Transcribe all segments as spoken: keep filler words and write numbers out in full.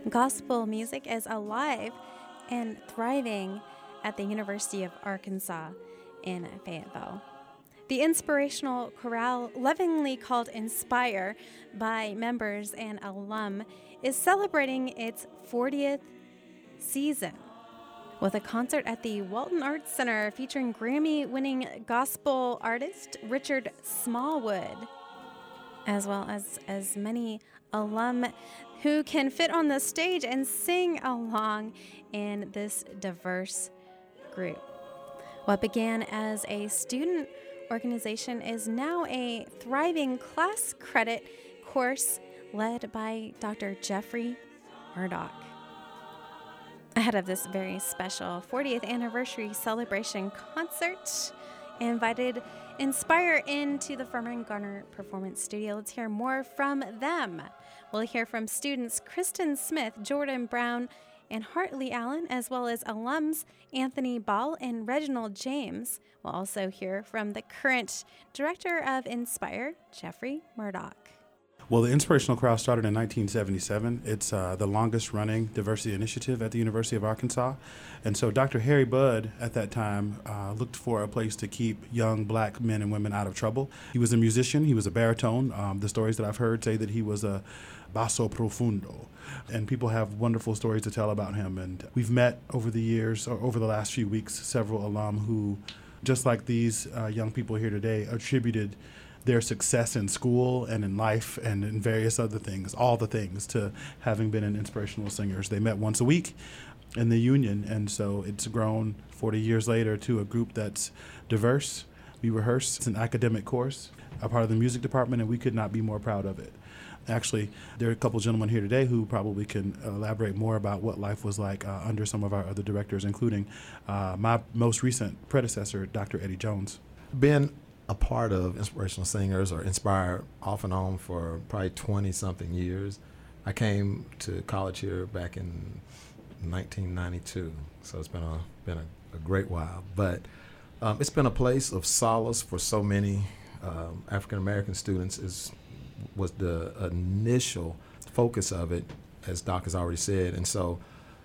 Gospel music is alive and thriving at the University of Arkansas in Fayetteville. The inspirational chorale, lovingly called Inspire by members and alum, is celebrating its fortieth season with a concert at the Walton Arts Center featuring Grammy-winning gospel artist Richard Smallwood, as well as as many alum who can fit on the stage and sing along in this diverse group. What began as a student organization is now a thriving class credit course led by Doctor Jeffrey Murdoch. Ahead of this very special fortieth anniversary celebration concert, I invited Inspire into the Furman Garner Performance Studio. Let's hear more from them. We'll hear from students Kristen Smith, Jordan Brown, and Hartley Allen, as well as alums Anthony Ball and Reginald James. We'll also hear from the current director of Inspire, Jeffrey Murdoch. Well, the Inspirational Chorale started in nineteen seventy-seven. It's uh, the longest-running diversity initiative at the University of Arkansas. And so Doctor Harry Budd, at that time, uh, looked for a place to keep young black men and women out of trouble. He was a musician. He was a baritone. Um, the stories that I've heard say that he was a basso profundo. And people have wonderful stories to tell about him. And we've met over the years, or over the last few weeks, several alum who, just like these uh, young people here today, attributed their success in school and in life and in various other things, all the things, to having been in inspirational singers. They met once a week in the union, and so it's grown forty years later to a group that's diverse. We rehearse. It's an academic course, a part of the music department, and we could not be more proud of it. Actually, there are a couple gentlemen here today who probably can elaborate more about what life was like uh, under some of our other directors, including uh, my most recent predecessor, Doctor Eddie Jones. Been a part of Inspirational Singers, or Inspire, off and on for probably twenty-something years. I came to college here back in nineteen ninety-two, so it's been a been a, a great while. But um, it's been a place of solace for so many um, African-American students. Is was the initial focus of it, as Doc has already said. And so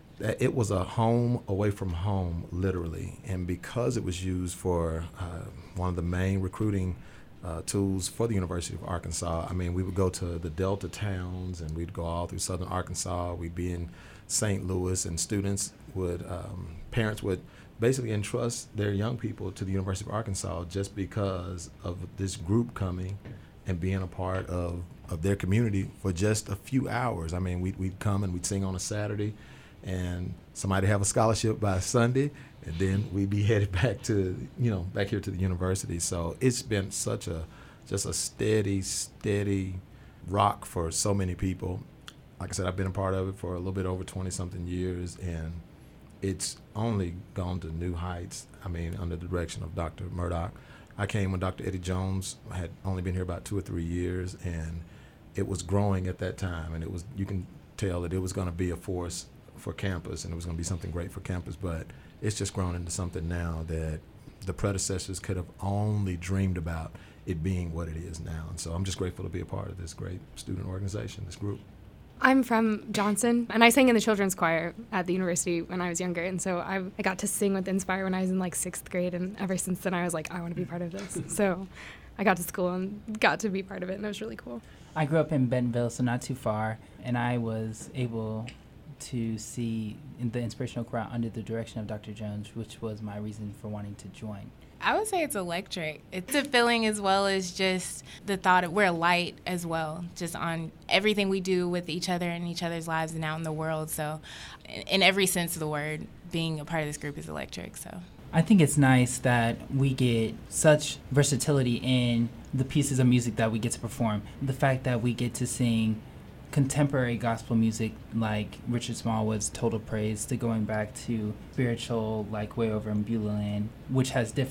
it was a home away from home, literally. And because it was used for uh, one of the main recruiting uh, tools for the University of Arkansas, I mean, we would go to the Delta towns, and we'd go all through southern Arkansas. We'd be in Saint Louis, and students would, um, parents would basically entrust their young people to the University of Arkansas just because of this group coming and being a part of, of their community for just a few hours. I mean, we'd, we'd come and we'd sing on a Saturday, and somebody have a scholarship by Sunday, and then we'd be headed back to, you know, back here to the university. So it's been such a, just a steady, steady rock for so many people. Like I said, I've been a part of it for a little bit over twenty-something years, and it's only gone to new heights, I mean, under the direction of Doctor Murdoch. I came when Doctor Eddie Jones had only been here about two or three years, and it was growing at that time, and it was, you can tell that it was going to be a force for campus, and it was going to be something great for campus, but it's just grown into something now that the predecessors could have only dreamed about it being what it is now. And so I'm just grateful to be a part of this great student organization, this group. I'm from Johnson, and I sang in the children's choir at the university when I was younger, and so I, I got to sing with Inspire when I was in like sixth grade, and ever since then I was like, I want to be part of this. So I got to school and got to be part of it, and it was really cool. I grew up in Bentonville, so not too far, and I was able to see the Inspirational Chorale under the direction of Doctor Jones, which was my reason for wanting to join. I would say it's electric. It's a feeling, as well as just the thought of we're a light as well, just on everything we do with each other and each other's lives and out in the world. So in every sense of the word, being a part of this group is electric. So I think it's nice that we get such versatility in the pieces of music that we get to perform. The fact that we get to sing contemporary gospel music like Richard Smallwood's Total Praise, to going back to spiritual like Way Over in Beulah Land, which has different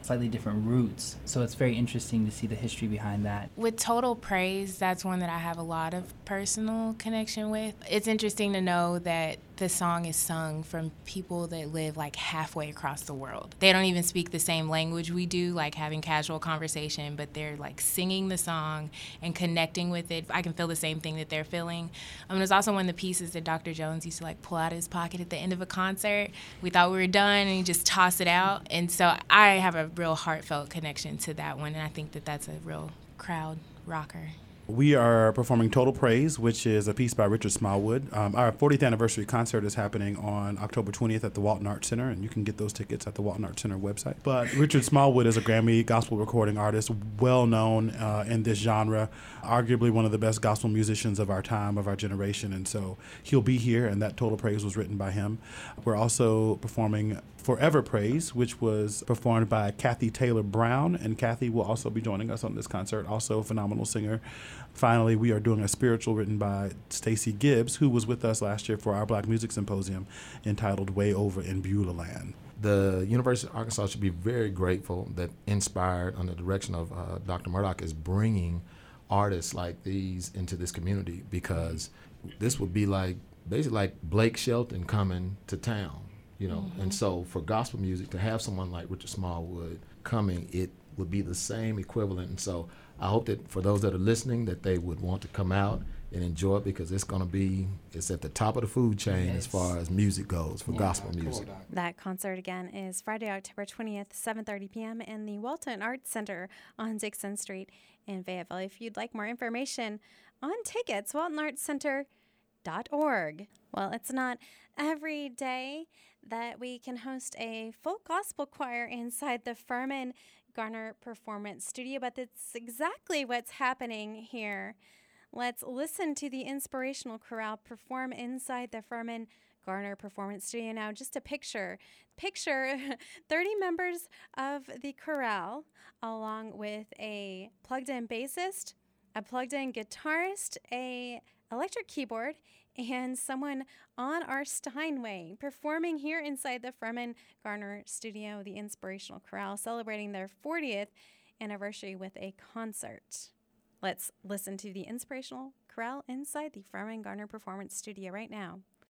slightly different roots. So it's very interesting to see the history behind that. With Total Praise, that's one that I have a lot of personal connection with. It's interesting to know that the song is sung from people that live like halfway across the world. They don't even speak the same language we do, like having casual conversation, but they're like singing the song and connecting with it. I can feel the same thing that they're feeling. Um, there's also one of the pieces that Doctor Jones used to like pull out of his pocket at the end of a concert. We thought we were done and he just tossed it out. And so I have a real heartfelt connection to that one, and I think that that's a real crowd rocker. We are performing Total Praise, which is a piece by Richard Smallwood. Um, our fortieth anniversary concert is happening on October twentieth at the Walton Arts Center, and you can get those tickets at the Walton Arts Center website. But Richard Smallwood is a Grammy gospel recording artist, well known uh, in this genre, arguably one of the best gospel musicians of our time, of our generation, and so he'll be here, and that Total Praise was written by him. We're also performing Forever Praise, which was performed by Kathy Taylor Brown, and Kathy will also be joining us on this concert, also a phenomenal singer. Finally, we are doing a spiritual written by Stacey Gibbs, who was with us last year for our Black Music Symposium, entitled Way Over in Beulah Land. The University of Arkansas should be very grateful that Inspired, under the direction of uh, Doctor Murdoch, is bringing artists like these into this community, because this would be like basically like Blake Shelton coming to town. You know, mm-hmm. And so for gospel music, to have someone like Richard Smallwood coming, it would be the same equivalent. And so I hope that for those that are listening, that they would want to come out and enjoy it, because it's going to be, it's at the top of the food chain yes. as far as music goes for yeah, gospel music. Cool. That concert again is Friday, October twentieth, seven thirty p.m. in the Walton Arts Center on Dixon Street in Fayetteville. If you'd like more information on tickets, walton arts center dot org. Well, it's not every day that we can host a full gospel choir inside the Furman Garner Performance Studio, but that's exactly what's happening here. Let's listen to the inspirational chorale perform inside the Furman Garner Performance Studio. Now, just a picture. Picture thirty members of the chorale, along with a plugged-in bassist, a plugged-in guitarist, a electric keyboard, and someone on our Steinway performing here inside the Furman Garner Studio, the Inspirational Chorale, celebrating their fortieth anniversary with a concert. Let's listen to the Inspirational Chorale inside the Furman Garner Performance Studio right now.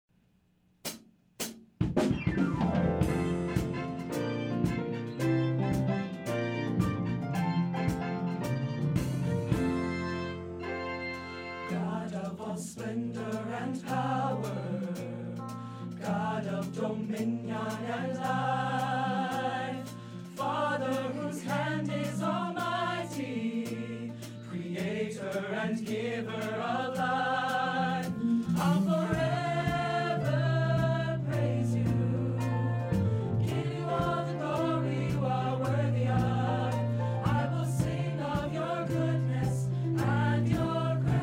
Splendor and power, God of dominion and life, Father whose hand is almighty, Creator and giver of life, I'll forever praise you, give you all the glory you are worthy of. I will sing of your goodness and your grace.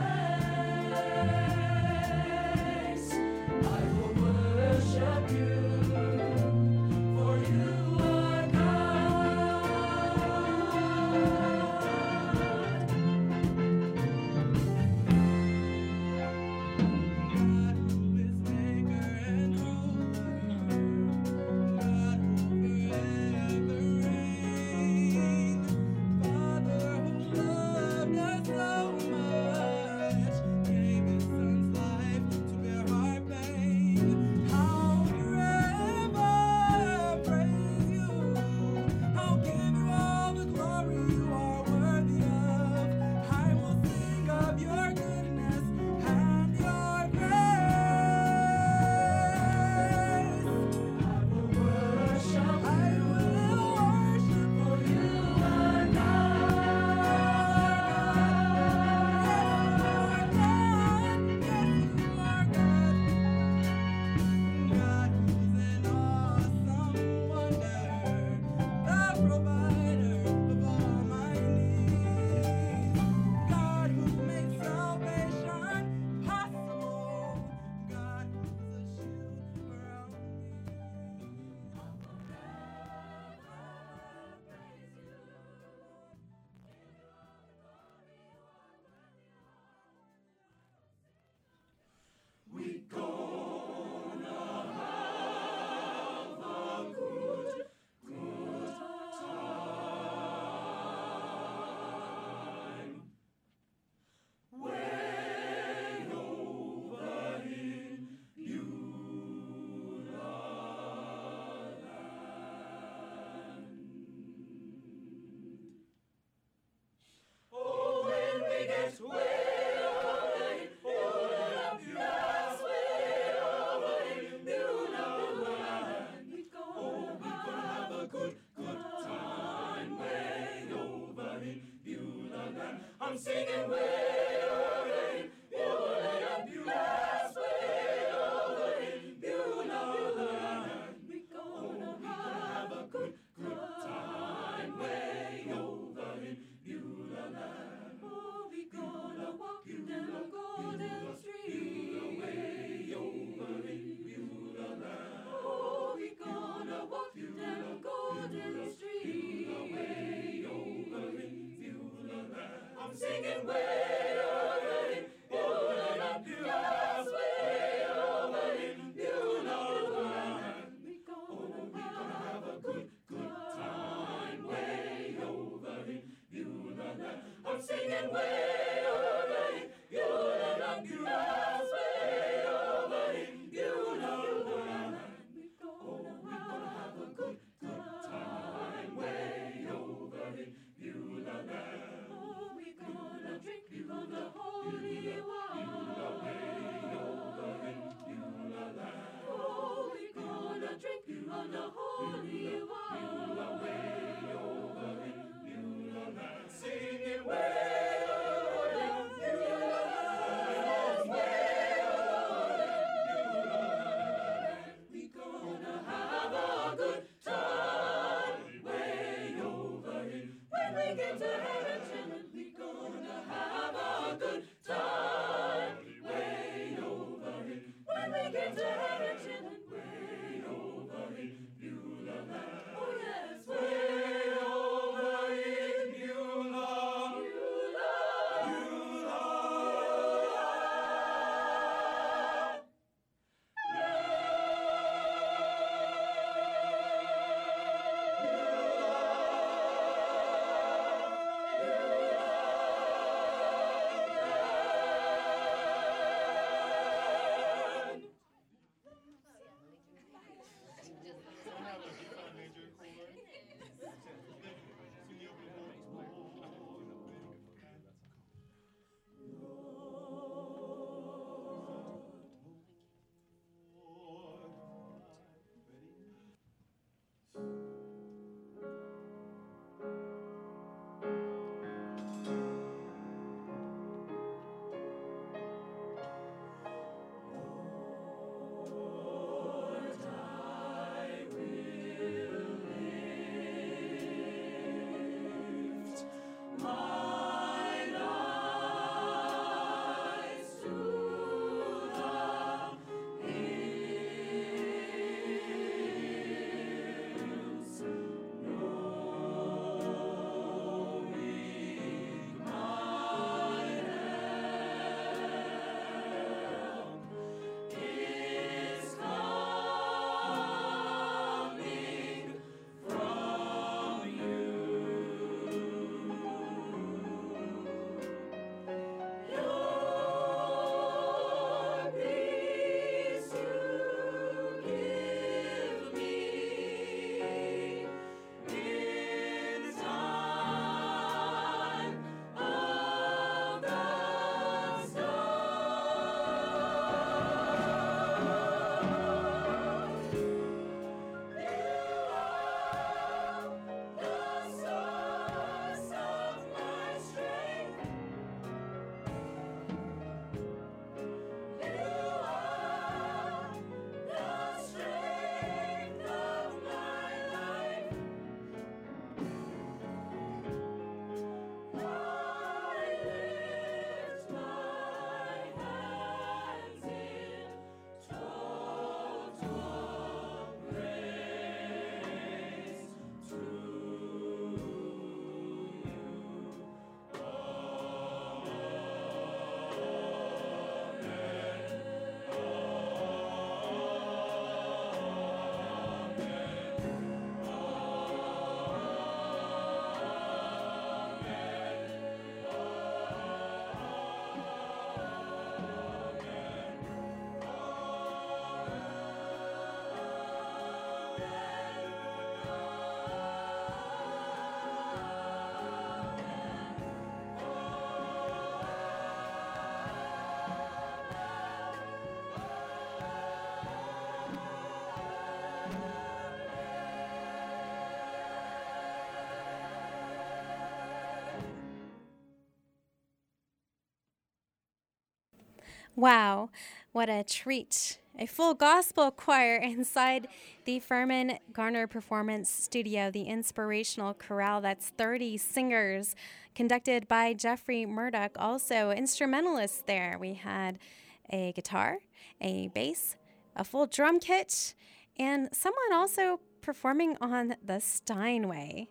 Wow, what a treat. A full gospel choir inside the Furman Garner Performance Studio, the inspirational chorale. That's thirty singers, conducted by Jeffrey Murdoch. Also, instrumentalists there. We had a guitar, a bass, a full drum kit, and someone also performing on the Steinway.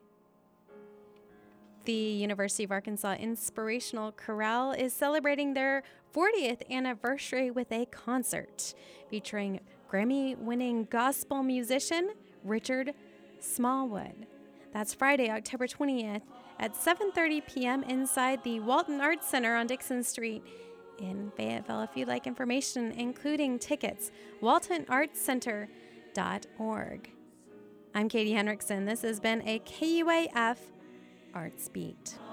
The University of Arkansas Inspirational Chorale is celebrating their fortieth anniversary with a concert featuring Grammy-winning gospel musician Richard Smallwood. That's Friday, October twentieth at seven thirty p.m. inside the Walton Arts Center on Dixon Street in Fayetteville. If you'd like information, including tickets, walton arts center dot org. I'm Katie Henriksen. This has been a K U A F Arts Beat.